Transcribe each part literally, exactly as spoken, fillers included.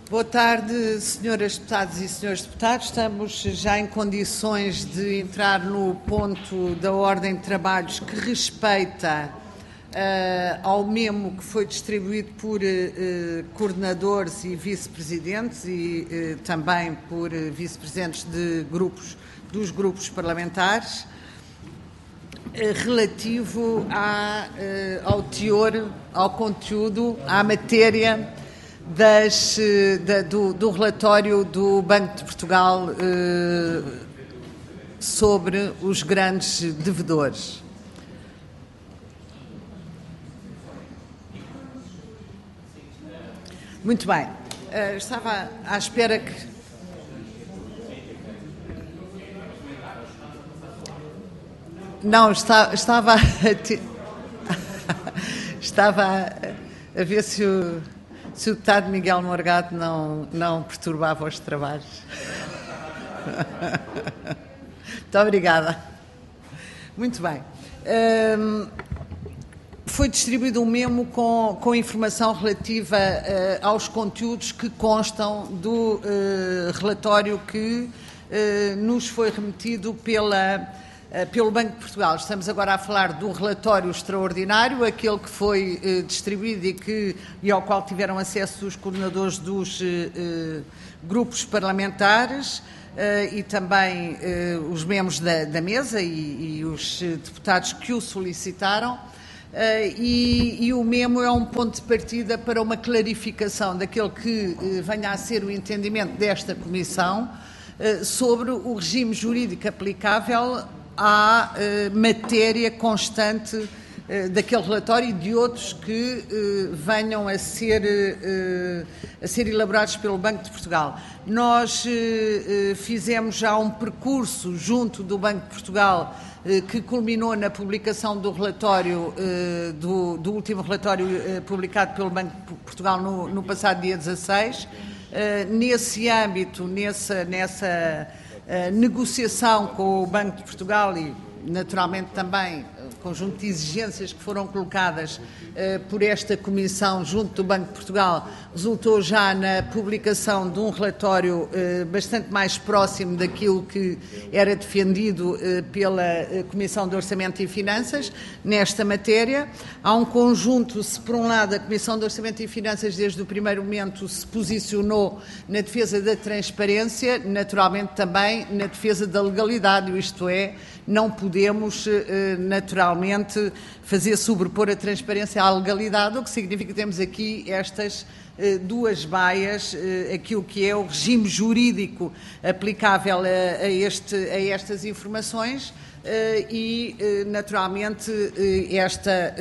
Boa tarde, senhoras deputadas e senhores deputados. Estamos já em condições de entrar no ponto da ordem de trabalhos que respeita uh, ao memo que foi distribuído por uh, coordenadores e vice-presidentes e uh, também por uh, vice-presidentes de grupos, dos grupos parlamentares, uh, relativo à, uh, ao teor, ao conteúdo, à matéria Das, da, do, do relatório do Banco de Portugal eh, sobre os grandes devedores. Muito bem. Uh, estava à espera que... Não, está, estava a te... estava a, a ver se o... Se o deputado Miguel Morgado não, não perturbava os trabalhos. Muito obrigada. Muito bem. Um, foi distribuído um memo com, com informação relativa uh, aos conteúdos que constam do uh, relatório que uh, nos foi remetido pela... pelo Banco de Portugal. Estamos agora a falar do relatório extraordinário, aquele que foi eh, distribuído e, que, e ao qual tiveram acesso os coordenadores dos eh, grupos parlamentares eh, e também eh, os membros da, da mesa e, e os deputados que o solicitaram. Uh, e, e o memo é um ponto de partida para uma clarificação daquele que uh, venha a ser o entendimento desta Comissão uh, sobre o regime jurídico aplicável à uh, matéria constante uh, daquele relatório e de outros que uh, venham a ser, uh, a ser elaborados pelo Banco de Portugal. Nós uh, uh, fizemos já um percurso junto do Banco de Portugal uh, que culminou na publicação do relatório, uh, do, do último relatório uh, publicado pelo Banco de Portugal no, no passado dia dezasseis. Uh, nesse âmbito, nessa... nessa A negociação com o Banco de Portugal e, naturalmente, também o conjunto de exigências que foram colocadas uh, por esta Comissão junto do Banco de Portugal resultou já na publicação de um relatório uh, bastante mais próximo daquilo que era defendido uh, pela uh, Comissão de Orçamento e Finanças nesta matéria. Há um conjunto, se por um lado a Comissão de Orçamento e Finanças desde o primeiro momento se posicionou na defesa da transparência, naturalmente também na defesa da legalidade, isto é, não podemos naturalmente fazer sobrepor a transparência à legalidade, o que significa que temos aqui estas duas baias, aquilo que é o regime jurídico aplicável a, a, este, a estas informações e, naturalmente, esta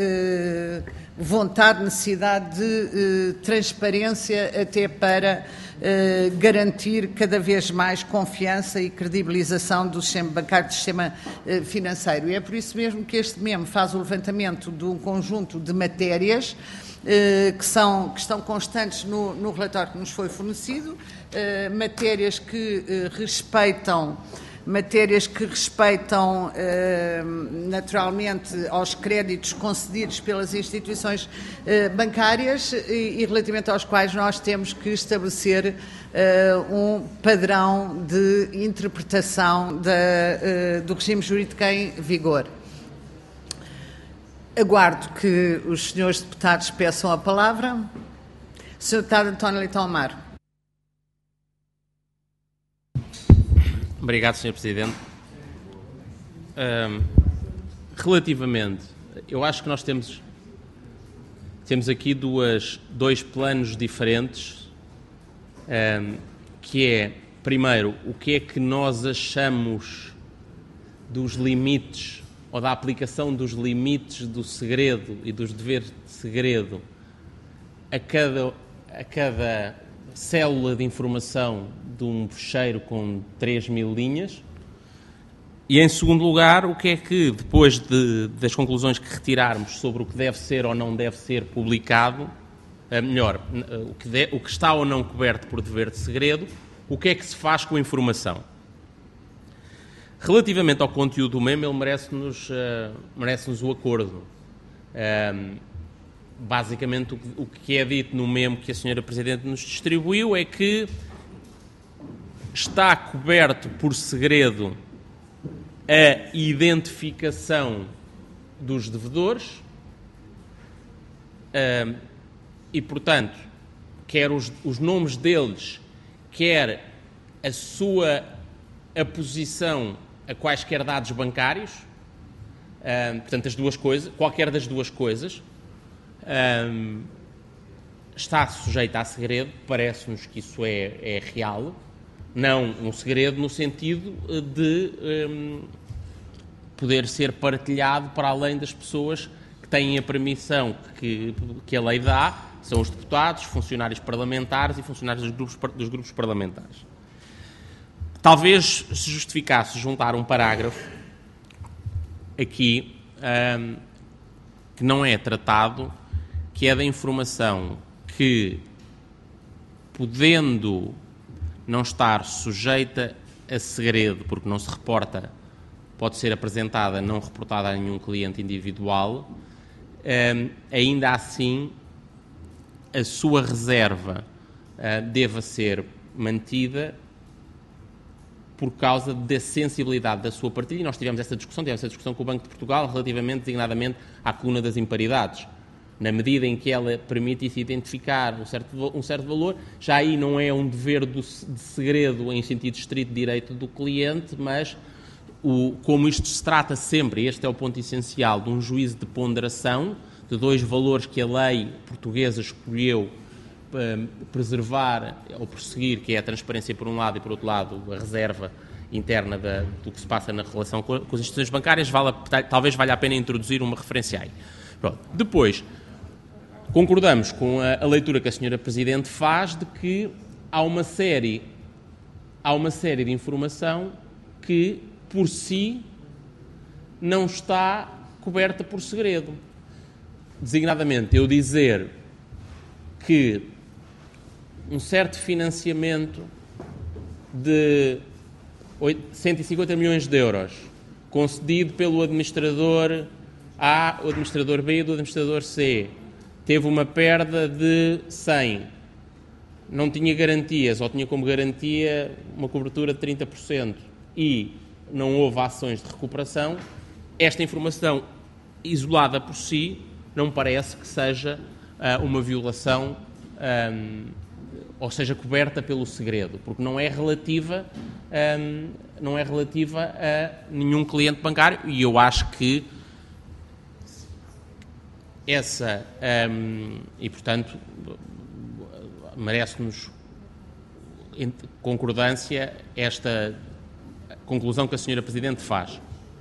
vontade, necessidade de transparência até para Uh, garantir cada vez mais confiança e credibilização do sistema bancário, do sistema uh, financeiro. E é por isso mesmo que este memo faz o levantamento de um conjunto de matérias uh, que, são, que estão constantes no, no relatório que nos foi fornecido, uh, matérias que uh, respeitam matérias que respeitam eh, naturalmente aos créditos concedidos pelas instituições eh, bancárias e, e relativamente aos quais nós temos que estabelecer eh, um padrão de interpretação da, eh, do regime jurídico em vigor. Aguardo que os senhores deputados peçam a palavra. senhor Deputado António Leitão Amaro. Obrigado, senhor Presidente. Um, relativamente, eu acho que nós temos, temos aqui duas, dois planos diferentes, um, que é, primeiro, o que é que nós achamos dos limites, ou da aplicação dos limites do segredo e dos deveres de segredo a cada, a cada célula de informação de um fecheiro com três mil linhas. E, em segundo lugar, o que é que, depois de, das conclusões que retirarmos sobre o que deve ser ou não deve ser publicado, melhor, o que, de, o que está ou não coberto por dever de segredo, o que é que se faz com a informação? Relativamente ao conteúdo do memo, ele merece-nos uh, merece-nos o acordo. Um, basicamente, o que é dito no memo que a senhora Presidente nos distribuiu é que está coberto por segredo a identificação dos devedores uh, e, portanto, quer os, os nomes deles, quer a sua aposição a quaisquer dados bancários, uh, portanto, as duas coisas, qualquer das duas coisas, uh, está sujeita a segredo. Parece-nos que isso é, é real, não um segredo no sentido de um, poder ser partilhado para além das pessoas que têm a permissão que, que a lei dá, são os deputados, funcionários parlamentares e funcionários dos grupos, dos grupos parlamentares. Talvez se justificasse juntar um parágrafo aqui um, que não é tratado, que é da informação que, podendo não estar sujeita a segredo, porque não se reporta, pode ser apresentada, não reportada a nenhum cliente individual, um, ainda assim a sua reserva uh, deva ser mantida por causa da sensibilidade da sua partilha. E nós tivemos essa discussão, tivemos essa discussão com o Banco de Portugal relativamente, designadamente, à coluna das imparidades. Na medida em que ela permite-se identificar um certo, um certo valor, já aí não é um dever do, de segredo em sentido estrito de direito do cliente, mas o, como isto se trata sempre, este é o ponto essencial, de um juízo de ponderação, de dois valores que a lei portuguesa escolheu um, preservar ou prosseguir, que é a transparência por um lado e, por outro lado, a reserva interna da, do que se passa na relação com, com as instituições bancárias, vale, talvez valha a pena introduzir uma referência aí. Pronto. Depois, concordamos com a, a leitura que a senhora Presidente faz de que há uma série, há uma série de informação que, por si, não está coberta por segredo. Designadamente, eu dizer que um certo financiamento de cento e cinquenta milhões de euros concedido pelo administrador A, o administrador B e do administrador C teve uma perda de cem, não tinha garantias ou tinha como garantia uma cobertura de trinta por cento e não houve ações de recuperação, esta informação isolada por si não parece que seja uh, uma violação um, ou seja coberta pelo segredo, porque não é relativa um, não é relativa a nenhum cliente bancário e eu acho que essa um, e portanto merece-nos concordância esta conclusão que a senhora Presidente faz.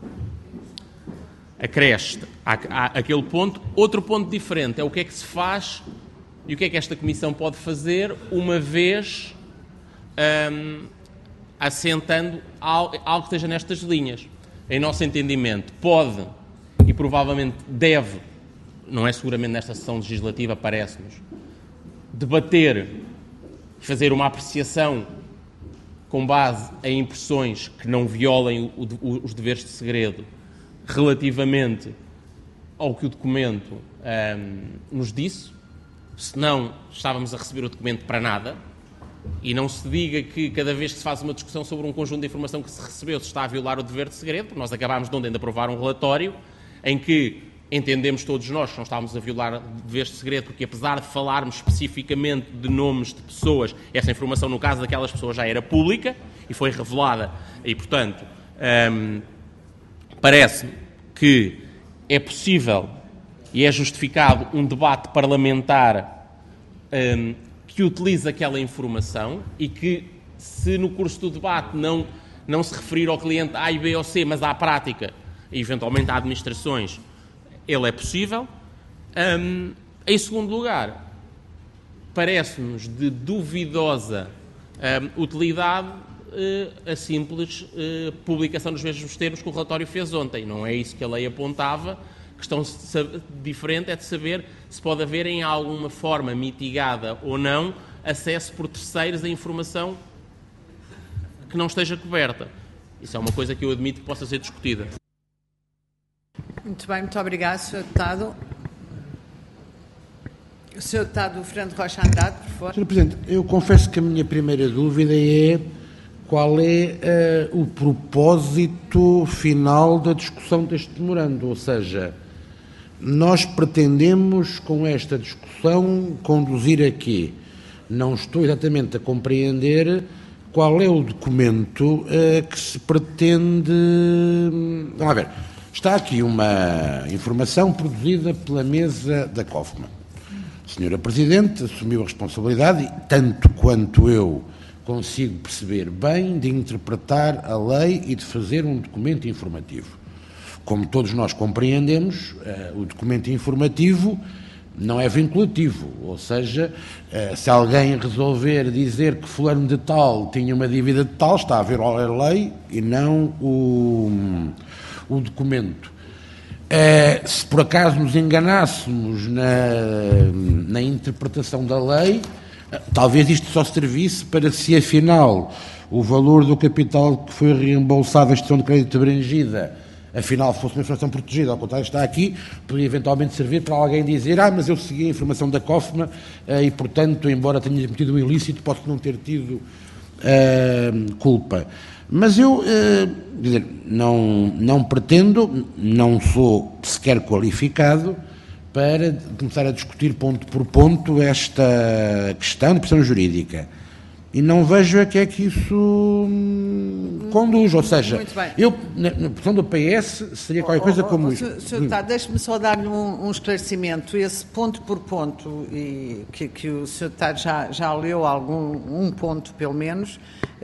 Acresce àquele ponto outro ponto diferente, é o que é que se faz e o que é que esta Comissão pode fazer uma vez um, assentando algo, algo que esteja nestas linhas. Em nosso entendimento, pode e provavelmente deve, não é seguramente nesta sessão legislativa, parece-nos, debater, fazer uma apreciação com base em impressões que não violem o, o, os deveres de segredo relativamente ao que o documento um, nos disse, senão estávamos a receber o documento para nada, e não se diga que cada vez que se faz uma discussão sobre um conjunto de informação que se recebeu se está a violar o dever de segredo, porque nós acabámos de ontem de aprovar um relatório em que entendemos todos nós que não estávamos a violar deveres de segredo, porque apesar de falarmos especificamente de nomes de pessoas, essa informação no caso daquelas pessoas já era pública e foi revelada e, portanto, hum, parece-me que é possível e é justificado um debate parlamentar hum, que utilize aquela informação e que, se no curso do debate não, não se referir ao cliente A, B ou C, mas à prática e eventualmente a administrações, ele é possível. Um, em segundo lugar, parece-nos de duvidosa um, utilidade uh, a simples uh, publicação dos mesmos termos que o relatório fez ontem. Não é isso que a lei apontava. A questão diferente é de saber se pode haver em alguma forma mitigada ou não acesso por terceiros a informação que não esteja coberta. Isso é uma coisa que eu admito que possa ser discutida. Muito bem, muito obrigado, senhor Deputado. O senhor Deputado Fernando Rocha Andrade, por favor. senhor Presidente, eu confesso que a minha primeira dúvida é qual é uh, o propósito final da discussão deste memorando, ou seja, nós pretendemos com esta discussão conduzir a quê? Não estou exatamente a compreender qual é o documento uh, que se pretende... Vamos lá ver, está aqui uma informação produzida pela mesa da COFMA. A senhora Presidente assumiu a responsabilidade, tanto quanto eu consigo perceber bem, de interpretar a lei e de fazer um documento informativo. Como todos nós compreendemos, uh, o documento informativo não é vinculativo, ou seja, uh, se alguém resolver dizer que fulano de tal tinha uma dívida de tal, está a ver a lei e não o, o documento. Uh, se por acaso nos enganássemos na, na interpretação da lei, uh, talvez isto só servisse para, se afinal o valor do capital que foi reembolsado à instituição de crédito abrangida, afinal fosse uma informação protegida, ao contrário está aqui, poderia eventualmente servir para alguém dizer, ah, mas eu segui a informação da COFMA uh, e, portanto, embora tenha cometido um ilícito, posso não ter tido uh, culpa. Mas eu, uh, dizer, não, não pretendo, não sou sequer qualificado para começar a discutir ponto por ponto esta questão de questão jurídica. E não vejo a que é que isso hum, conduz, ou seja, eu, na, na posição do P S, seria qualquer coisa oh, oh, como oh, isto. senhor Deputado, deixe-me só dar-lhe um, um esclarecimento. Esse ponto por ponto, e que, que o senhor Deputado já, já leu algum, um ponto pelo menos,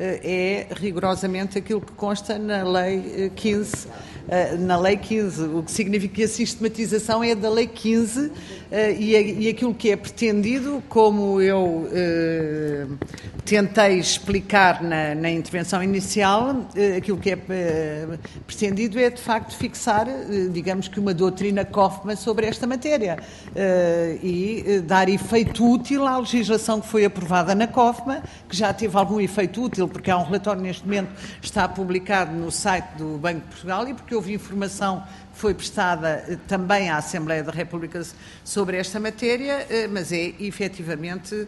é rigorosamente aquilo que consta na Lei quinze, na Lei quinze, o que significa que a sistematização é da Lei quinze e, e aquilo que é pretendido, como eu eh, tentei explicar na, na intervenção inicial, eh, aquilo que é eh, pretendido é de facto fixar, eh, digamos que uma doutrina COFMA sobre esta matéria eh, e eh, dar efeito útil à legislação que foi aprovada na COFMA, que já teve algum efeito útil, porque há um relatório neste momento, está publicado no site do Banco de Portugal e porque houve informação que foi prestada também à Assembleia da República sobre esta matéria, mas é efetivamente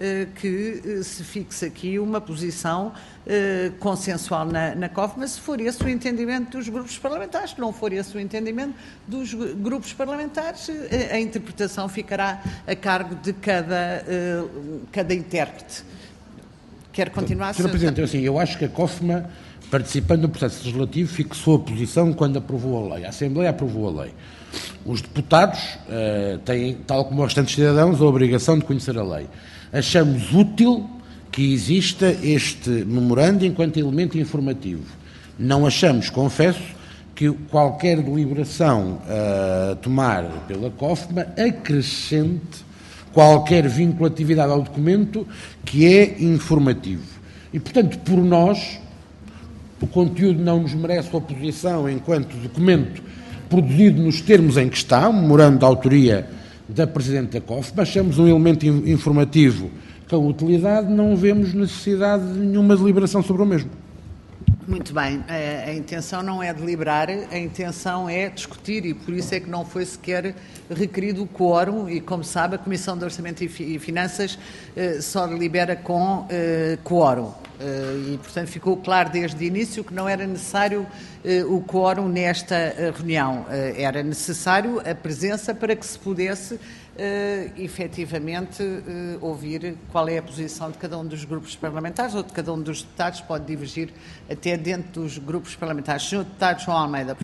que se fixa aqui uma posição consensual na, na COFMA, se for esse o entendimento dos grupos parlamentares. Se não for esse o entendimento dos grupos parlamentares, a interpretação ficará a cargo de cada, cada intérprete. Quer continuar, senhor Presidente, eu, assim, eu acho que a COFMA, participando no processo legislativo, fixou a posição quando aprovou a lei. A Assembleia aprovou a lei. Os deputados uh, têm, tal como os restantes cidadãos, a obrigação de conhecer a lei. Achamos útil que exista este memorando enquanto elemento informativo. Não achamos, confesso, que qualquer deliberação a uh, tomar pela COFMA acrescente qualquer vinculatividade ao documento que é informativo. E, portanto, por nós, o conteúdo não nos merece oposição enquanto documento produzido nos termos em que está, um memorando de autoria da Presidente da COFMA, achamos um elemento informativo com utilidade, não vemos necessidade de nenhuma deliberação sobre o mesmo. Muito bem, a, a intenção não é deliberar, a intenção é discutir e por isso é que não foi sequer requerido o quórum e, como sabe, a Comissão de Orçamento e, Fi, e Finanças eh, só delibera com eh, quórum. Uh, e, portanto, ficou claro desde o início que não era necessário uh, o quórum nesta uh, reunião. Uh, era necessário a presença para que se pudesse uh, efetivamente uh, ouvir qual é a posição de cada um dos grupos parlamentares ou de cada um dos deputados, pode divergir até dentro dos grupos parlamentares. senhor Deputado João Almeida.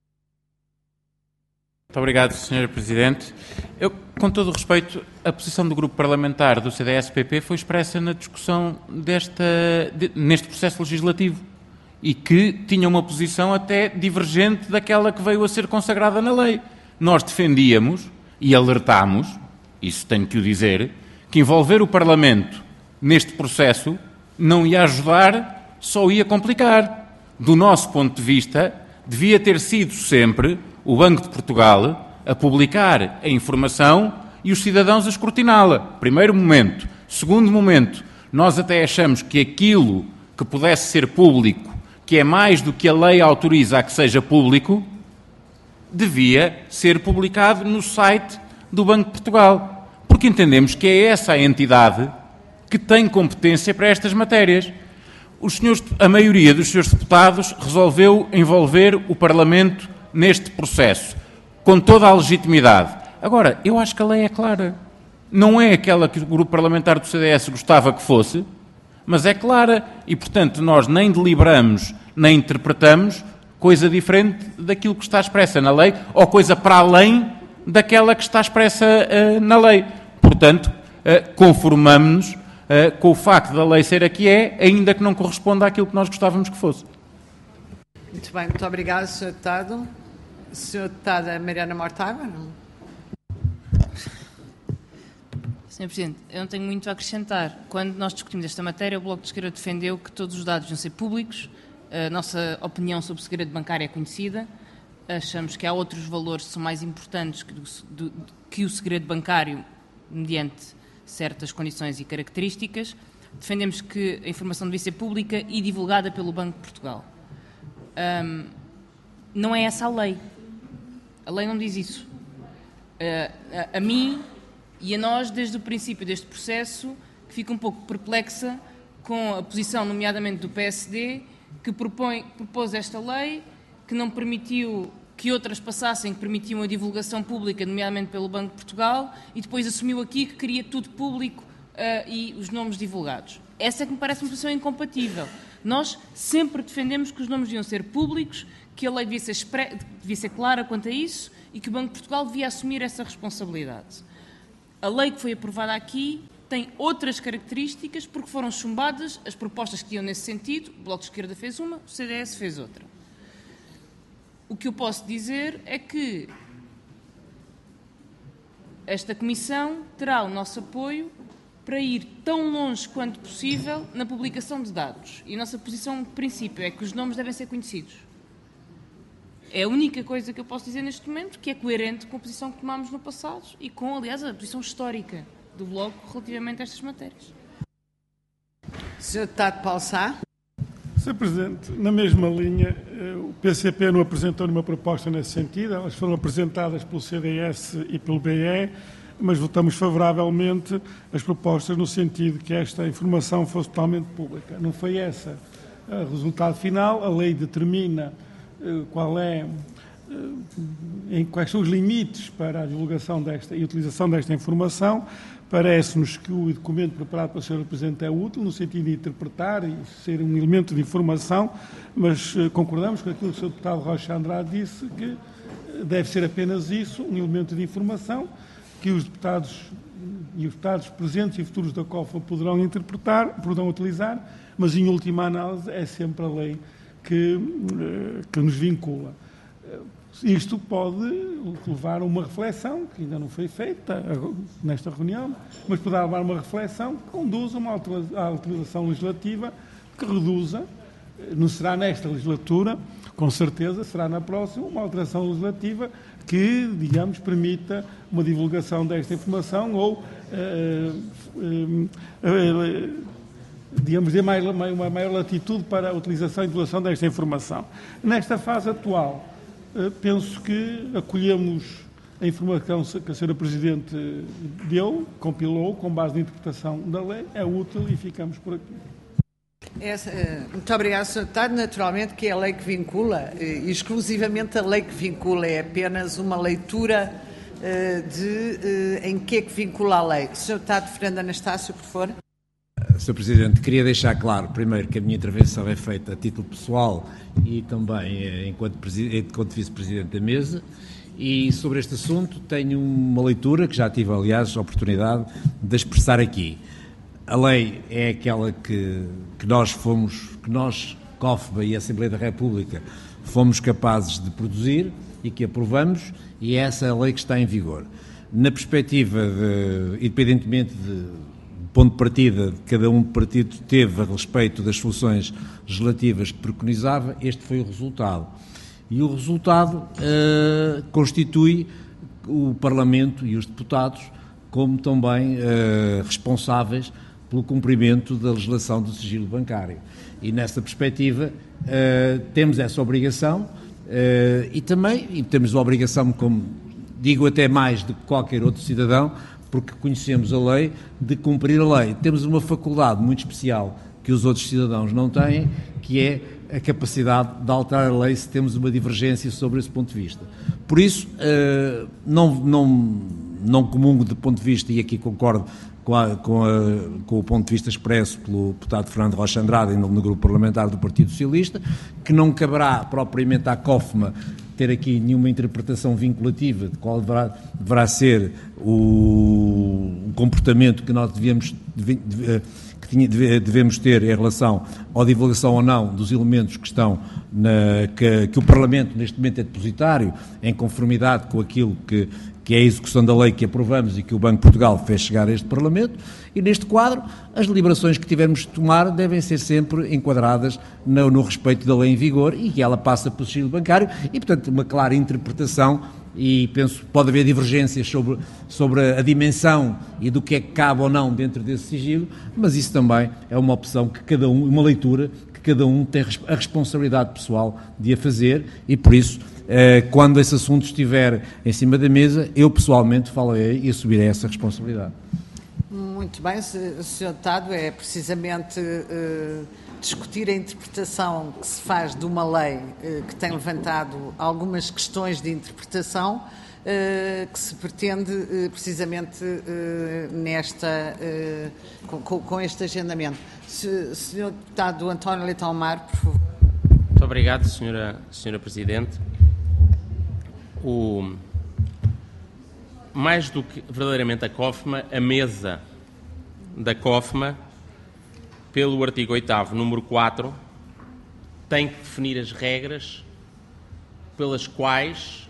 Muito obrigado, senhor Presidente. Eu, com todo o respeito, a posição do Grupo Parlamentar do C D S P P foi expressa na discussão desta, de, neste processo legislativo e que tinha uma posição até divergente daquela que veio a ser consagrada na lei. Nós defendíamos e alertámos, isso tenho que o dizer, que envolver o Parlamento neste processo não ia ajudar, só ia complicar. Do nosso ponto de vista, devia ter sido sempre o Banco de Portugal a publicar a informação e os cidadãos a escrutiná-la. Primeiro momento. Segundo momento, nós até achamos que aquilo que pudesse ser público, que é mais do que a lei autoriza a que seja público, devia ser publicado no site do Banco de Portugal. porque entendemos que é essa a entidade que tem competência para estas matérias. Os senhores, a maioria dos senhores deputados resolveu envolver o Parlamento neste processo, com toda a legitimidade. Agora, eu acho que a lei é clara. Não é aquela que o grupo parlamentar do C D S gostava que fosse, mas é clara e, portanto, nós nem deliberamos, nem interpretamos coisa diferente daquilo que está expressa na lei ou coisa para além daquela que está expressa uh, na lei. Portanto, uh, conformamos-nos uh, com o facto da lei ser a que é, ainda que não corresponda àquilo que nós gostávamos que fosse. Muito bem, muito obrigado, senhor Deputado. senhora Deputada Mariana Mortágua, não? senhor Presidente, eu não tenho muito a acrescentar. Quando nós discutimos esta matéria, o Bloco de Esquerda defendeu que todos os dados deviam ser públicos. A nossa opinião sobre o segredo bancário é conhecida. Achamos que há outros valores que são mais importantes que, do, do, que o segredo bancário, mediante certas condições e características. Defendemos que a informação devia ser pública e divulgada pelo Banco de Portugal. Um, não é essa a lei. A lei não diz isso. Uh, a, a mim e a nós, desde o princípio deste processo, que fica um pouco perplexa com a posição, nomeadamente do P S D, que propõe, propôs esta lei, que não permitiu que outras passassem, que permitiam a divulgação pública, nomeadamente pelo Banco de Portugal, e depois assumiu aqui que queria tudo público uh, e os nomes divulgados. Essa é que me parece uma posição incompatível. Nós sempre defendemos que os nomes deviam ser públicos, que a lei devia ser, expre... devia ser clara quanto a isso e que o Banco de Portugal devia assumir essa responsabilidade. A lei que foi aprovada aqui tem outras características porque foram chumbadas as propostas que iam nesse sentido. O Bloco de Esquerda fez uma, o C D S fez outra. O que eu posso dizer é que esta Comissão terá o nosso apoio para ir tão longe quanto possível na publicação de dados. E a nossa posição de princípio é que os nomes devem ser conhecidos. É a única coisa que eu posso dizer neste momento que é coerente com a posição que tomámos no passado e com, aliás, a posição histórica do Bloco relativamente a estas matérias. senhor Deputado Paulo Sá. senhor Presidente, na mesma linha, o P C P não apresentou nenhuma proposta nesse sentido, elas foram apresentadas pelo C D S e pelo B E, mas votamos favoravelmente as propostas no sentido que esta informação fosse totalmente pública. Não foi essa o resultado final, a lei determina qual é, em quais são os limites para a divulgação desta e utilização desta informação. Parece-nos que o documento preparado pelo senhor Presidente é útil, no sentido de interpretar e ser um elemento de informação, mas concordamos com aquilo que o senhor Deputado Rocha Andrade disse, que deve ser apenas isso, um elemento de informação, que os deputados e os deputados presentes e futuros da COFA poderão interpretar, poderão utilizar, mas em última análise é sempre a lei que, que nos vincula. Isto pode levar a uma reflexão, que ainda não foi feita nesta reunião, mas poderá levar a uma reflexão que conduza a uma alteração legislativa que reduza, não será nesta legislatura, com certeza, será na próxima, uma alteração legislativa que, digamos, permita uma divulgação desta informação ou, uh, uh, uh, digamos, dê mais, uma maior latitude para a utilização e divulgação desta informação. Nesta fase atual, penso que acolhemos a informação que a senhora Presidente deu, compilou, com base na interpretação da lei, é útil e ficamos por aqui. Essa, muito obrigado, senhor Deputado. Naturalmente que é a lei que vincula, e exclusivamente a lei que vincula, é apenas uma leitura de em que é que vincula a lei. senhor Deputado Fernando Anastácio, por favor. senhor Presidente, queria deixar claro, primeiro, que a minha intervenção é feita a título pessoal e também enquanto, enquanto Vice-Presidente da Mesa, e sobre este assunto tenho uma leitura que já tive, aliás, a oportunidade de expressar aqui. A lei é aquela que, que nós fomos, que nós, COFBA e a Assembleia da República, fomos capazes de produzir e que aprovamos, e é essa a lei que está em vigor. Na perspectiva, de, independentemente de ponto de partida que cada um partido teve a respeito das soluções legislativas que preconizava, este foi o resultado. E o resultado uh, constitui o Parlamento e os deputados como também uh, responsáveis pelo cumprimento da legislação do sigilo bancário. E nessa perspectiva uh, temos essa obrigação uh, e também e temos a obrigação, como digo até mais do que qualquer outro cidadão, porque conhecemos a lei, de cumprir a lei. Temos uma faculdade muito especial que os outros cidadãos não têm, que é a capacidade de alterar a lei se temos uma divergência sobre esse ponto de vista. Por isso, não, não, não comungo do ponto de vista, e aqui concordo com, a, com, a, com o ponto de vista expresso pelo deputado Fernando Rocha Andrade no, no grupo parlamentar do Partido Socialista, que não caberá propriamente à COFMA ter aqui nenhuma interpretação vinculativa de qual deverá, deverá ser o, o comportamento que nós devemos, deve, deve, que tinha, deve, devemos ter em relação à divulgação ou não dos elementos que estão na, que, que o Parlamento neste momento é depositário, em conformidade com aquilo que, que é a execução da lei que aprovamos e que o Banco de Portugal fez chegar a este Parlamento, e neste quadro as deliberações que tivermos de tomar devem ser sempre enquadradas no, no respeito da lei em vigor e que ela passa pelo sigilo bancário e, portanto, uma clara interpretação, e penso que pode haver divergências sobre, sobre a dimensão e do que é que cabe ou não dentro desse sigilo, mas isso também é uma opção que cada um, uma leitura que cada um tem a responsabilidade pessoal de a fazer e, por isso, quando esse assunto estiver em cima da mesa, eu pessoalmente falarei e assumirei essa responsabilidade. Muito bem, senhor Deputado, é precisamente uh, discutir a interpretação que se faz de uma lei uh, que tem levantado algumas questões de interpretação uh, que se pretende uh, precisamente uh, nesta, uh, com, com este agendamento. Se, senhor Deputado António Leitão Amaro, por favor. Muito obrigado, senhora, senhora Presidente. O, mais do que verdadeiramente a COFMA, a mesa da COFMA, pelo artigo oitavo, número quatro, tem que definir as regras pelas quais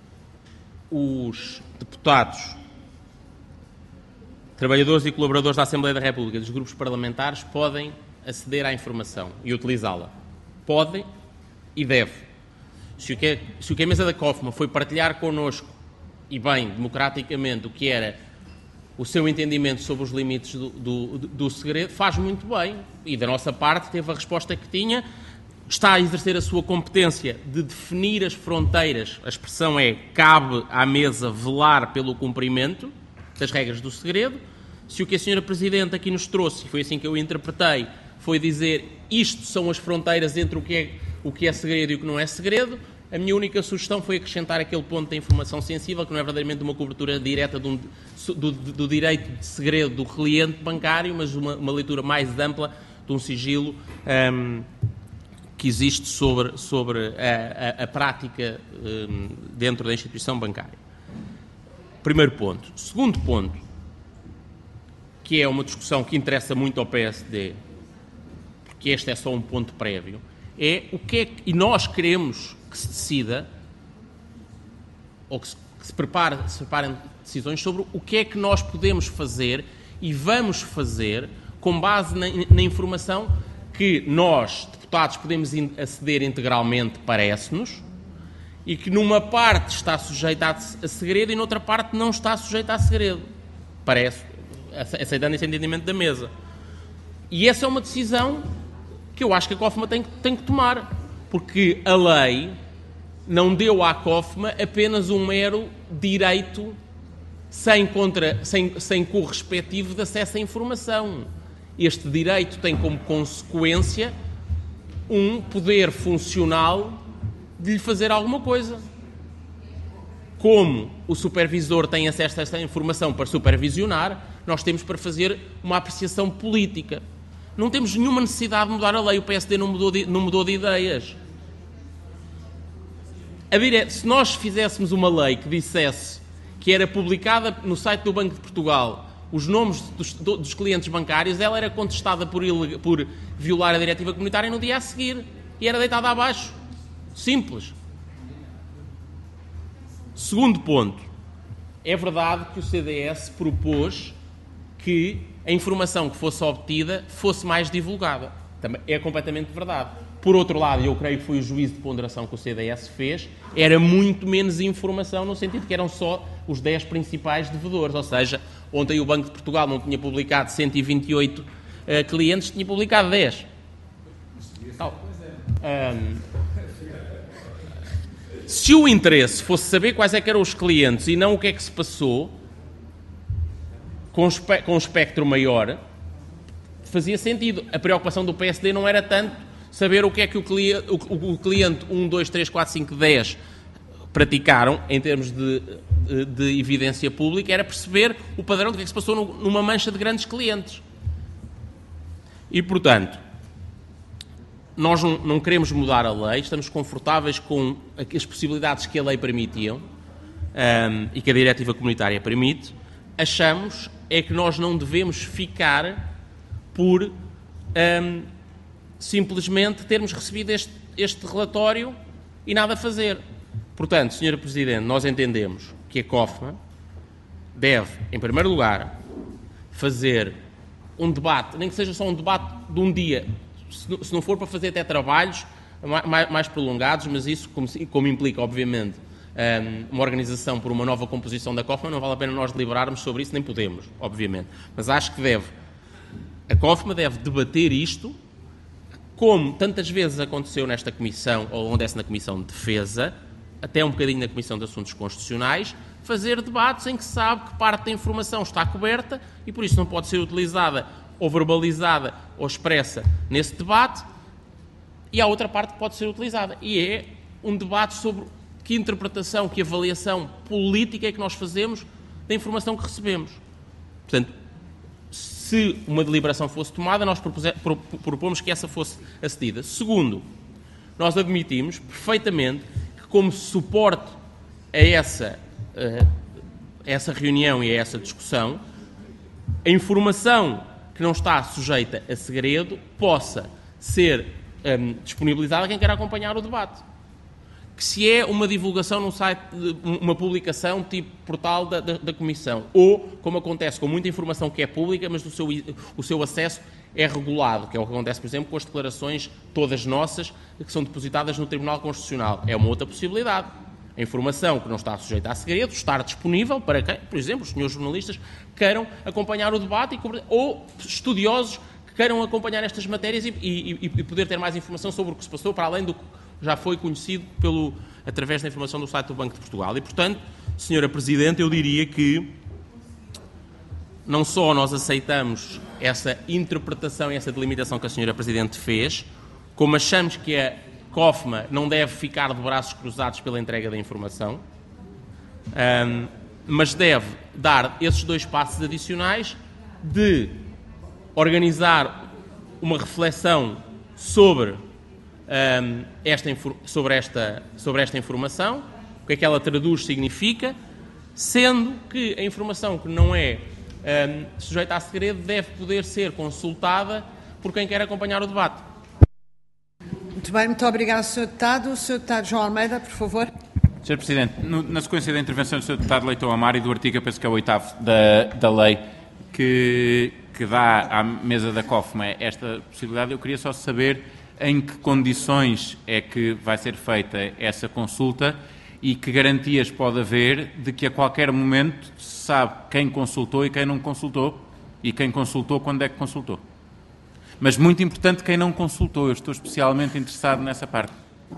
os deputados, trabalhadores e colaboradores da Assembleia da República e dos grupos parlamentares podem aceder à informação e utilizá-la. Podem e devem. Se o, que, se o que a mesa da COFMA foi partilhar connosco, e bem, democraticamente, o que era o seu entendimento sobre os limites do, do, do segredo, faz muito bem. E da nossa parte teve a resposta que tinha, está a exercer a sua competência de definir as fronteiras. A expressão é, cabe à mesa velar pelo cumprimento das regras do segredo. Se o que a senhora Presidente aqui nos trouxe, e foi assim que eu interpretei, foi dizer isto são as fronteiras entre o que é, o que é segredo e o que não é segredo, a minha única sugestão foi acrescentar aquele ponto da informação sensível, que não é verdadeiramente uma cobertura direta de um, do, do, do direito de segredo do cliente bancário, mas uma, uma leitura mais ampla de um sigilo um, que existe sobre, sobre a, a, a prática um, dentro da instituição bancária. Primeiro ponto. Segundo ponto, que é uma discussão que interessa muito ao P S D, porque este é só um ponto prévio, é o que é que, e nós queremos que se decida, ou que se, que se, prepare, se preparem decisões sobre o que é que nós podemos fazer e vamos fazer com base na, na informação que nós, deputados, podemos in, aceder integralmente, parece-nos, e que numa parte está sujeita a, a segredo e noutra parte não está sujeita a segredo. Parece, aceitando esse entendimento da mesa. E essa é uma decisão que eu acho que a COFMA tem, tem que tomar, porque a lei não deu à COFMA apenas um mero direito sem, contra, sem, sem correspectivo de acesso à informação. Este direito tem como consequência um poder funcional de lhe fazer alguma coisa. Como o supervisor tem acesso a esta informação para supervisionar, nós temos para fazer uma apreciação política. Não temos nenhuma necessidade de mudar a lei, o P S D não mudou de, não mudou de ideias. A dire... Se nós fizéssemos uma lei que dissesse que era publicada no site do Banco de Portugal os nomes dos, dos clientes bancários, ela era contestada por, ileg... por violar a diretiva comunitária no dia a seguir e era deitada abaixo. Simples. Segundo ponto. É verdade que o C D S propôs que a informação que fosse obtida fosse mais divulgada. Também é completamente verdade. Por outro lado, eu creio que foi o juízo de ponderação que o C D S fez, era muito menos informação, no sentido que eram só os dez principais devedores. Ou seja, ontem o Banco de Portugal não tinha publicado cento e vinte e oito uh, clientes, tinha publicado dez. Oh. Um, se o interesse fosse saber quais é que eram os clientes e não o que é que se passou, com, espe com um espectro maior, fazia sentido. A preocupação do P S D não era tanto saber o que é que o cliente, o, o cliente um, dois, três, quatro, cinco, dez praticaram em termos de, de, de evidência pública, era perceber o padrão do que é que se passou no, numa mancha de grandes clientes. E, portanto, nós não, não queremos mudar a lei, estamos confortáveis com as possibilidades que a lei permitiam um, e que a diretiva comunitária permite. Achamos é que nós não devemos ficar por um, simplesmente termos recebido este, este relatório e nada fazer. Portanto, senhora Presidente, nós entendemos que a COFMA deve, em primeiro lugar, fazer um debate, nem que seja só um debate de um dia, se não for para fazer até trabalhos mais, mais prolongados, mas isso, como, como implica, obviamente, uma organização por uma nova composição da COFMA, não vale a pena nós deliberarmos sobre isso, nem podemos, obviamente. Mas acho que deve, a COFMA deve debater isto, como tantas vezes aconteceu nesta comissão, ou acontece na Comissão de Defesa, até um bocadinho na Comissão de Assuntos Constitucionais, fazer debates em que se sabe que parte da informação está coberta e por isso não pode ser utilizada ou verbalizada ou expressa nesse debate, e há outra parte que pode ser utilizada. E é um debate sobre que interpretação, que avaliação política é que nós fazemos da informação que recebemos. Portanto, se uma deliberação fosse tomada, nós propomos que essa fosse acedida. Segundo, nós admitimos perfeitamente que, como suporte a essa, a essa reunião e a essa discussão, a informação que não está sujeita a segredo possa ser um, disponibilizada a quem quer acompanhar o debate. Que se é uma divulgação num site, uma publicação tipo portal da, da, da Comissão, ou, como acontece com muita informação que é pública, mas o seu, o seu acesso é regulado, que é o que acontece, por exemplo, com as declarações todas nossas que são depositadas no Tribunal Constitucional. É uma outra possibilidade. A informação que não está sujeita a segredo estar disponível para quem, por exemplo, os senhores jornalistas queiram acompanhar o debate, e, ou estudiosos que queiram acompanhar estas matérias e, e, e poder ter mais informação sobre o que se passou, para além do que já foi conhecido pelo, através da informação do site do Banco de Portugal. E, portanto, senhora Presidente, eu diria que não só nós aceitamos essa interpretação e essa delimitação que a senhora Presidente fez, como achamos que a COFMA não deve ficar de braços cruzados pela entrega da informação, um, mas deve dar esses dois passos adicionais de organizar uma reflexão sobre, um, esta, sobre, esta, sobre esta informação, o que é que ela traduz, significa, sendo que a informação que não é um, sujeita a segredo deve poder ser consultada por quem quer acompanhar o debate. Muito bem, muito obrigado, senhor Deputado. O senhor Deputado João Almeida, por favor. senhor Presidente, no, na sequência da intervenção do senhor Deputado Leitão Amaro e do artigo, eu penso que é o oitavo da, da lei, que, que dá à mesa da COFMA esta possibilidade, eu queria só saber em que condições é que vai ser feita essa consulta e que garantias pode haver de que a qualquer momento se sabe quem consultou e quem não consultou, e quem consultou quando é que consultou. Mas muito importante quem não consultou, eu estou especialmente interessado nessa parte.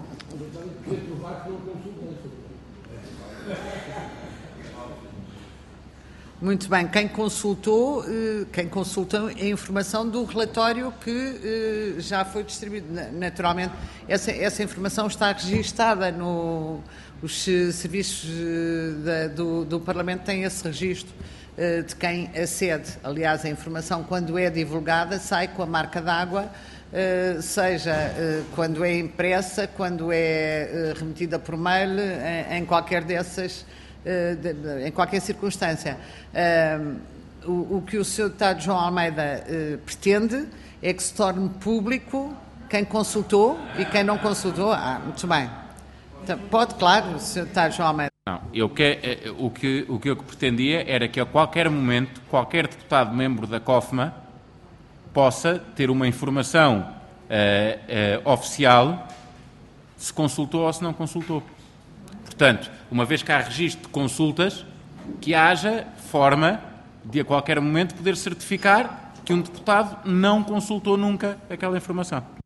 Muito bem, quem consultou, quem consultou a informação do relatório que já foi distribuído. Naturalmente, essa, essa informação está registada no... Os serviços da, do, do Parlamento têm esse registro de quem acede. Aliás, a informação, quando é divulgada, sai com a marca d'água, seja quando é impressa, quando é remetida por mail, em qualquer dessas, em qualquer circunstância. O, o que o senhor Deputado João Almeida pretende é que se torne público quem consultou e quem não consultou. Ah, muito bem. Então, pode, claro, o senhor Deputado João Almeida. Não, eu que, o, que, o que eu pretendia era que a qualquer momento, qualquer deputado membro da COFMA possa ter uma informação uh, uh, oficial se consultou ou se não consultou. Portanto, uma vez que há registro de consultas, que haja forma de a qualquer momento poder certificar que um deputado não consultou nunca aquela informação.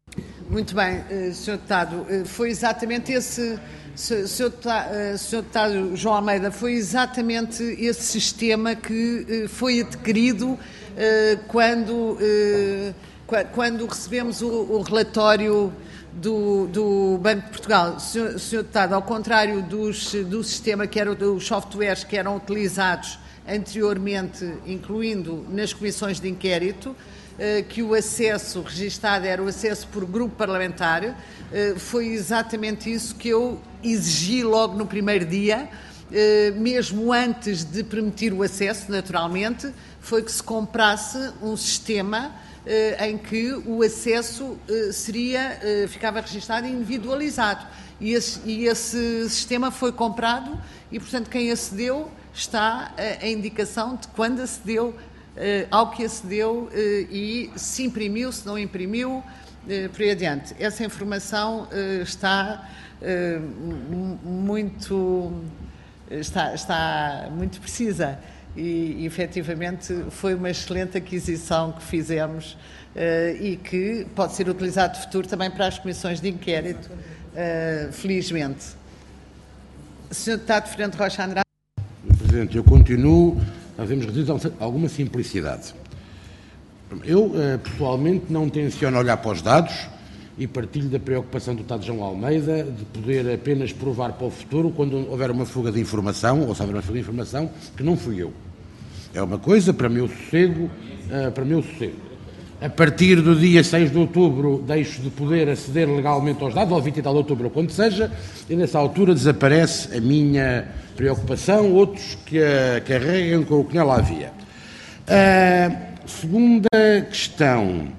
Muito bem, senhor Deputado, foi exatamente esse, senhor Deputado João Almeida, foi exatamente esse sistema que foi adquirido quando, quando recebemos o, o relatório do, do Banco de Portugal. Senhor, senhor Deputado, ao contrário dos, do sistema que eram dos softwares que eram utilizados anteriormente, incluindo nas comissões de inquérito, que o acesso registado era o acesso por grupo parlamentar, foi exatamente isso que eu exigi logo no primeiro dia, mesmo antes de permitir o acesso, naturalmente, foi que se comprasse um sistema em que o acesso seria, ficava registado e individualizado. E esse, e esse sistema foi comprado e, portanto, quem acedeu está a, a indicação de quando acedeu, Uh, ao que acedeu uh, e se imprimiu, se não imprimiu, uh, por aí adiante. Essa informação uh, está, uh, muito, está, está muito precisa e, e, efetivamente, foi uma excelente aquisição que fizemos uh, e que pode ser utilizado no futuro também para as comissões de inquérito, uh, felizmente. senhor Deputado Fernando Rocha Andrade. Presidente, eu continuo... Nós devemos reduzir alguma simplicidade. Eu, pessoalmente, não tenciono olhar para os dados e partilho da preocupação do Deputado João Almeida de poder apenas provar para o futuro quando houver uma fuga de informação, ou se houver uma fuga de informação, que não fui eu. É uma coisa para meu sossego, para meu sossego. A partir do dia seis de outubro deixo de poder aceder legalmente aos dados, ou vinte e tal de outubro, ou quando seja, e nessa altura desaparece a minha preocupação, outros que a carregam com o que nela havia. A segunda questão,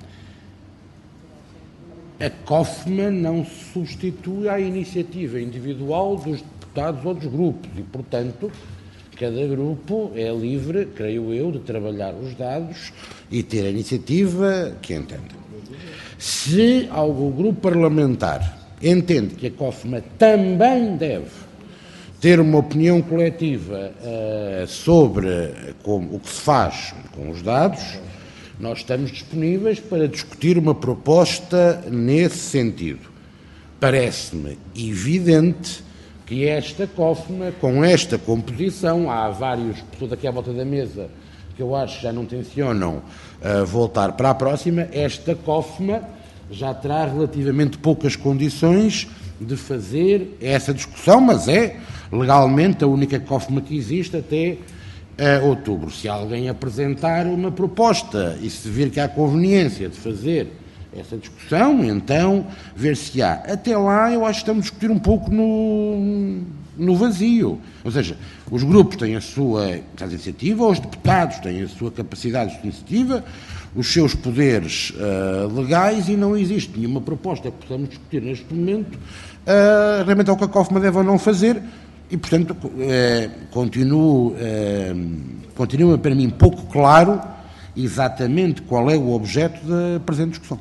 a COFMA não se substitui à iniciativa individual dos deputados ou dos grupos e, portanto, cada grupo é livre, creio eu, de trabalhar os dados e ter a iniciativa que entenda. Se algum grupo parlamentar entende que a COFMA também deve ter uma opinião coletiva uh, sobre como, o que se faz com os dados, nós estamos disponíveis para discutir uma proposta nesse sentido. Parece-me evidente que esta COFMA, com esta composição, há vários pessoas aqui à volta da mesa que eu acho que já não tencionam uh, voltar para a próxima, esta COFMA já terá relativamente poucas condições de fazer essa discussão, mas é legalmente a única COFMA que existe até uh, outubro. Se alguém apresentar uma proposta e se vir que há conveniência de fazer essa discussão, então ver se há. Até lá eu acho que estamos a discutir um pouco no, no vazio. Ou seja, os grupos têm a sua iniciativa, os deputados têm a sua capacidade de iniciativa, os seus poderes uh, legais, e não existe nenhuma proposta que possamos discutir neste momento uh, realmente ao que a COFMA deve ou não fazer, e portanto uh, continuo, uh, continua para mim pouco claro exatamente qual é o objeto da presente discussão.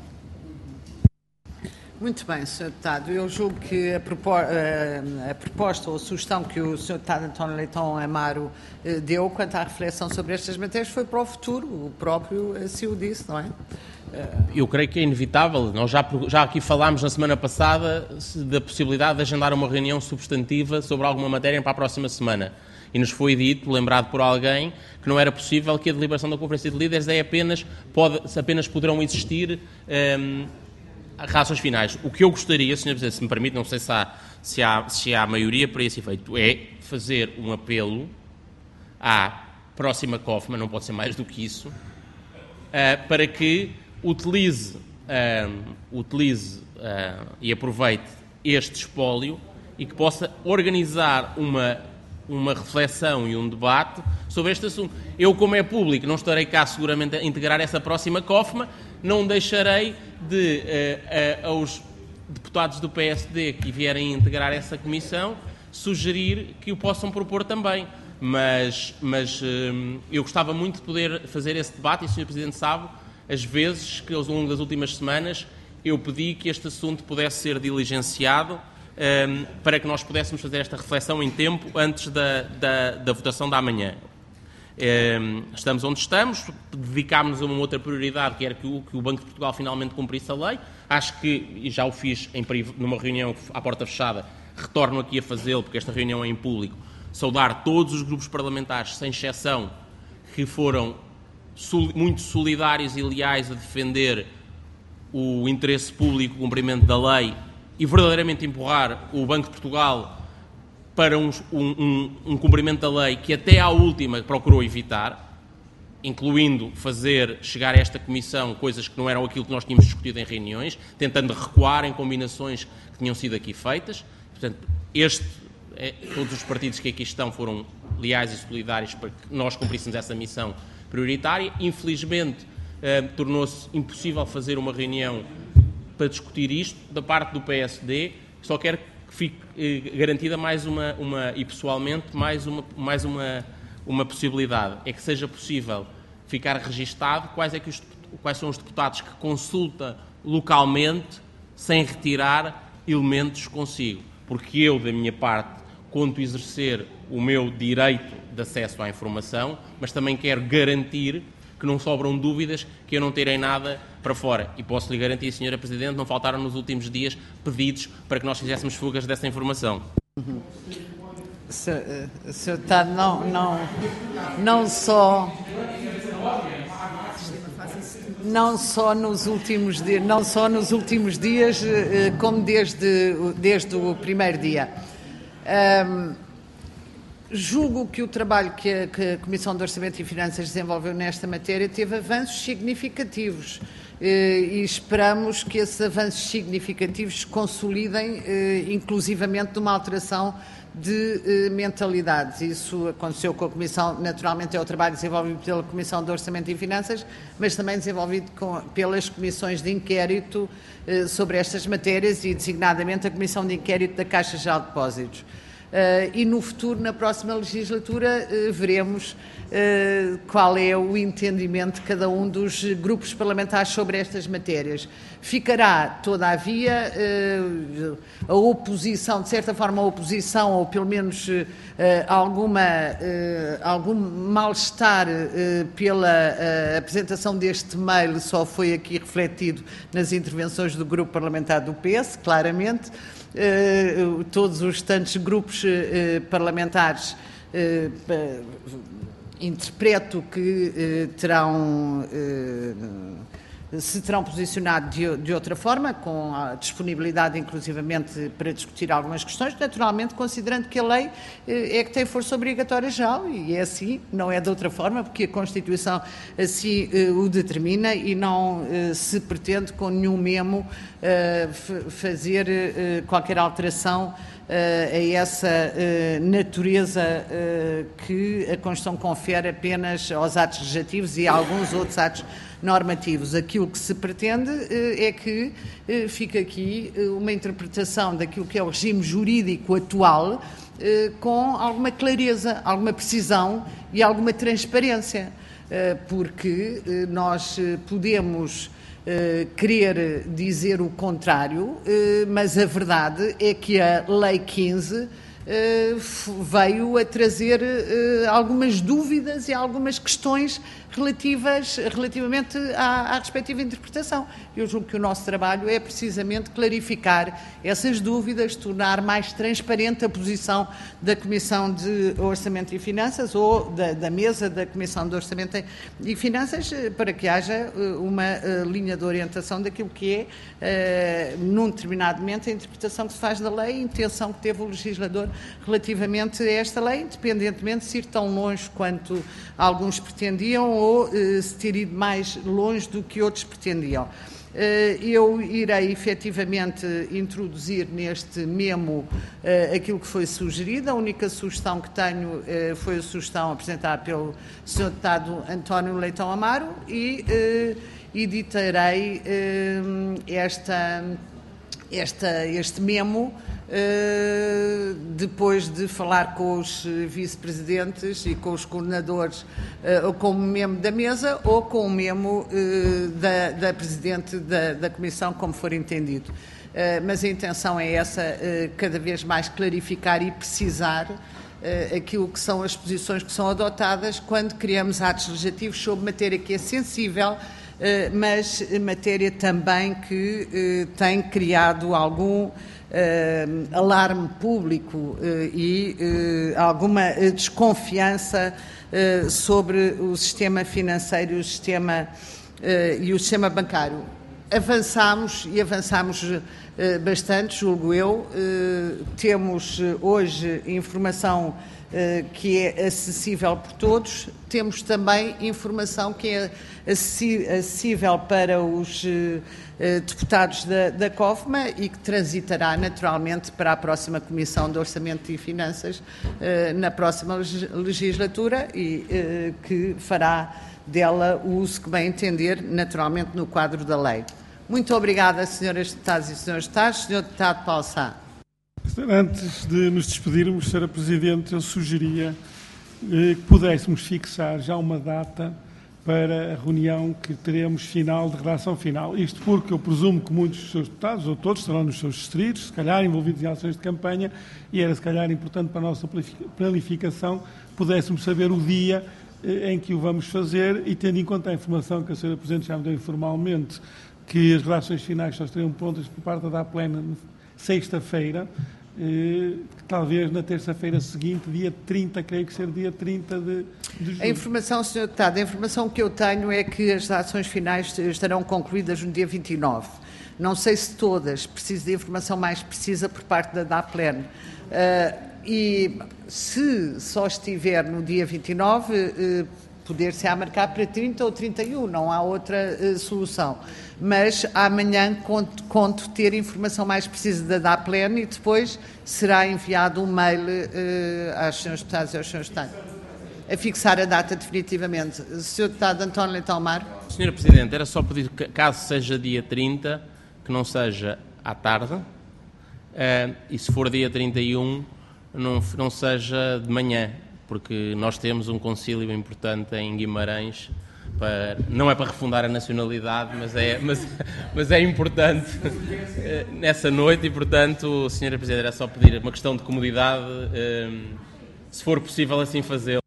Muito bem, senhor Deputado. Eu julgo que a, propo a proposta ou a sugestão que o senhor Deputado António Leitão Amaro deu quanto à reflexão sobre estas matérias foi para o futuro. O próprio assim o disse, não é? Eu creio que é inevitável. Nós já, já aqui falámos na semana passada da possibilidade de agendar uma reunião substantiva sobre alguma matéria para a próxima semana. E nos foi dito, lembrado por alguém, que não era possível, que a deliberação da Conferência de Líderes é apenas, pode, apenas poderão existir um, reações finais. O que eu gostaria, senhor Presidente, se me permite, não sei se há, se há, se há maioria para esse efeito, é fazer um apelo à próxima COFMA, não pode ser mais do que isso, uh, para que utilize, uh, utilize uh, e aproveite este espólio e que possa organizar uma, uma reflexão e um debate sobre este assunto. Eu, como é público, não estarei cá seguramente a integrar essa próxima COFMA, não deixarei de, uh, uh, aos deputados do P S D que vierem integrar essa comissão, sugerir que o possam propor também. Mas, mas uh, eu gostava muito de poder fazer esse debate, e o senhor Presidente sabe as vezes que, ao longo das últimas semanas, eu pedi que este assunto pudesse ser diligenciado um, para que nós pudéssemos fazer esta reflexão em tempo antes da, da, da votação da manhã. Estamos onde estamos, dedicámos-nos a uma outra prioridade, que era que o, que o Banco de Portugal finalmente cumprisse a lei. Acho que, e já o fiz em, numa reunião à porta fechada, retorno aqui a fazê-lo, porque esta reunião é em público, saudar todos os grupos parlamentares, sem exceção, que foram sol, muito solidários e leais a defender o interesse público, o cumprimento da lei e verdadeiramente empurrar o Banco de Portugal para um, um, um cumprimento da lei que até à última procurou evitar, incluindo fazer chegar a esta Comissão coisas que não eram aquilo que nós tínhamos discutido em reuniões, tentando recuar em combinações que tinham sido aqui feitas. Portanto, este, é, todos os partidos que aqui estão foram leais e solidários para que nós cumpríssemos essa missão prioritária. Infelizmente, eh, tornou-se impossível fazer uma reunião para discutir isto. Da parte do P S D, só quero que fique eh, garantida mais uma, uma, e pessoalmente, mais uma, mais uma, uma possibilidade. É que seja possível ficar registado quais, é que os, quais são os deputados que consulta localmente sem retirar elementos consigo. Porque eu, da minha parte, conto exercer o meu direito de acesso à informação, mas também quero garantir que não sobram dúvidas, que eu não terei nada para fora. E posso lhe garantir, senhora Presidente, não faltaram nos últimos dias pedidos para que nós fizéssemos fugas dessa informação. Uhum. senhor Deputado, não, não, não só... Não só nos últimos dias, não só nos últimos dias, como desde, desde o primeiro dia. Um, julgo que o trabalho que a, que a Comissão de Orçamento e Finanças desenvolveu nesta matéria teve avanços significativos e esperamos que esses avanços significativos se consolidem, inclusivamente de uma alteração de mentalidades. Isso aconteceu com a Comissão, naturalmente é o trabalho desenvolvido pela Comissão de Orçamento e Finanças, mas também desenvolvido com, pelas comissões de inquérito sobre estas matérias e, designadamente, a Comissão de Inquérito da Caixa Geral de Depósitos. Uh, e no futuro, na próxima legislatura, uh, veremos uh, qual é o entendimento de cada um dos grupos parlamentares sobre estas matérias. Ficará, todavia, uh, a oposição, de certa forma a oposição, ou pelo menos uh, alguma, uh, algum mal-estar uh, pela uh, apresentação deste mail só foi aqui refletido nas intervenções do grupo parlamentar do P S, claramente. Uh, todos os tantos grupos uh, parlamentares uh, uh, interpreto que uh, terão uh, se terão posicionado de, de outra forma, com a disponibilidade inclusivamente para discutir algumas questões, naturalmente considerando que a lei é que tem força obrigatória geral, e é assim, não é de outra forma, porque a Constituição assim o determina e não se pretende com nenhum memo fazer qualquer alteração a essa natureza que a Constituição confere apenas aos atos legislativos e a alguns outros atos normativos. Aquilo que se pretende é que fique aqui uma interpretação daquilo que é o regime jurídico atual com alguma clareza, alguma precisão e alguma transparência, porque nós podemos querer dizer o contrário, mas a verdade é que a Lei quinze veio a trazer algumas dúvidas e algumas questões relativas, relativamente à, à respectiva interpretação. Eu julgo que o nosso trabalho é precisamente clarificar essas dúvidas, tornar mais transparente a posição da Comissão de Orçamento e Finanças ou da, da mesa da Comissão de Orçamento e Finanças, para que haja uma uh, linha de orientação daquilo que é, uh, num determinado momento, a interpretação que se faz da lei, a intenção que teve o legislador relativamente a esta lei, independentemente de se ir tão longe quanto alguns pretendiam ou uh, se ter ido mais longe do que outros pretendiam. Uh, eu irei efetivamente introduzir neste memo uh, aquilo que foi sugerido. A única sugestão que tenho uh, foi a sugestão apresentada pelo senhor Deputado António Leitão Amaro e uh, editarei uh, esta, esta, este memo Uh, depois de falar com os vice-presidentes e com os coordenadores, uh, ou com o membro da mesa ou com o membro uh, da, da presidente da, da comissão, como for entendido. Uh, mas a intenção é essa, uh, cada vez mais clarificar e precisar uh, aquilo que são as posições que são adotadas quando criamos atos legislativos sobre matéria que é sensível, uh, mas matéria também que uh, tem criado algum Uh, alarme público uh, e uh, alguma uh, desconfiança uh, sobre o sistema financeiro e o sistema, uh, e o sistema bancário. Avançámos e avançámos uh, bastante, julgo eu. Uh, temos uh, hoje informação uh, que é acessível por todos. Temos também informação que é acessível para os uh, deputados da, da COFMA e que transitará naturalmente para a próxima Comissão de Orçamento e Finanças eh, na próxima legislatura e eh, que fará dela o uso que bem entender, naturalmente no quadro da lei. Muito obrigada, senhoras deputadas e senhores deputados. senhor Deputado Paulo Sá. Antes de nos despedirmos, senhora Presidente, eu sugeria eh, que pudéssemos fixar já uma data para a reunião que teremos final, de redação final. Isto porque eu presumo que muitos dos seus deputados, ou todos, estarão nos seus distritos, se calhar envolvidos em ações de campanha, e era se calhar importante para a nossa planificação pudéssemos saber o dia eh, em que o vamos fazer e tendo em conta a informação que a senhora Presidente já me deu informalmente, que as redações finais só estariam prontas por parte da Plena sexta-feira, Eh, talvez na terça-feira seguinte, dia trinta, creio que ser dia trinta de, de julho. A informação, senhor Deputado, a informação que eu tenho é que as ações finais estarão concluídas no dia vinte e nove. Não sei se todas, preciso de informação mais precisa por parte da DAPLEN. Uh, e se só estiver no dia vinte e nove, uh, poder-se-á marcar para trinta ou trinta e um, não há outra uh, solução. Mas amanhã conto, conto ter informação mais precisa da DAPLEN e depois será enviado um mail uh, aos senhores deputados e aos senhores deputados, a fixar a data definitivamente. senhor Deputado António Leitão Mar. senhora Presidente, era só pedir que, caso seja dia trinta, que não seja à tarde, uh, e se for dia trinta e um, não, não seja de manhã, porque nós temos um concílio importante em Guimarães, para, não é para refundar a nacionalidade, mas é, mas, mas é importante uh, nessa noite e, portanto, senhora Presidente, era só pedir uma questão de comodidade, uh, se for possível assim fazê-lo.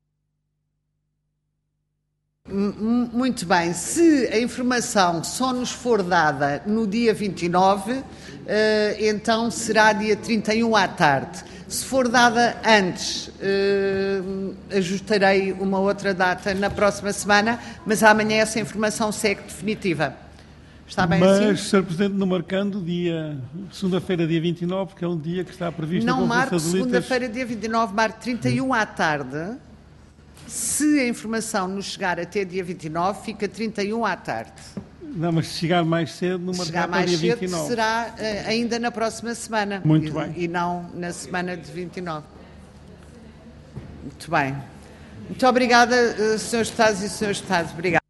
Muito bem. Se a informação só nos for dada no dia vinte e nove, então será dia trinta e um à tarde. Se for dada antes, ajustarei uma outra data na próxima semana, mas amanhã essa informação segue definitiva. Está bem mas, assim? Mas, senhor Presidente, não marcando dia segunda-feira, dia vinte e nove, porque é um dia que está previsto não a Conferência marco de Listas. segunda-feira, dia vinte e nove, marco trinta e um à tarde. Se a informação nos chegar até dia vinte e nove, fica trinta e um à tarde. Não, mas se chegar mais cedo, não marcar para dia vinte e nove. Será uh, ainda na próxima semana. Muito e, bem. E não na semana de vinte e nove. Muito bem. Muito obrigada, uh, senhores deputados e senhores deputados. Obrigada.